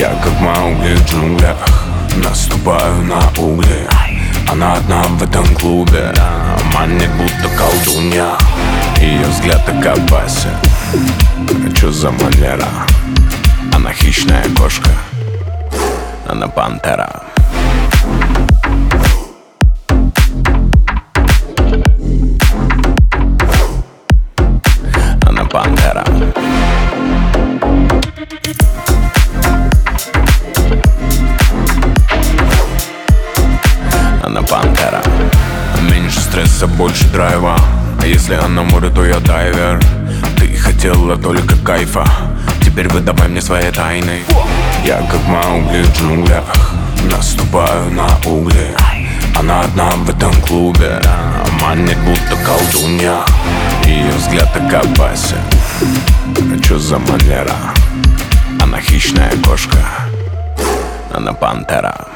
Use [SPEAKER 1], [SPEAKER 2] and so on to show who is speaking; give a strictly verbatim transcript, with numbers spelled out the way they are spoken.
[SPEAKER 1] Я как Маугли в джунглях, наступаю на угли. Она одна в этом клубе, манит будто колдунья. Ее взгляд так опасен. Чё за манера? Она хищная кошка, она пантера. Она пантера. Она пантера. Меньше стресса, больше драйва. А если она море, то я дайвер. Ты хотела только кайфа, теперь выдавай мне свои тайны. Я как Маугли в джунглях, наступаю на угли. Она одна в этом клубе, манит будто колдунья. Ее взгляд так опасен. Чё за манера? Она хищная кошка, она пантера.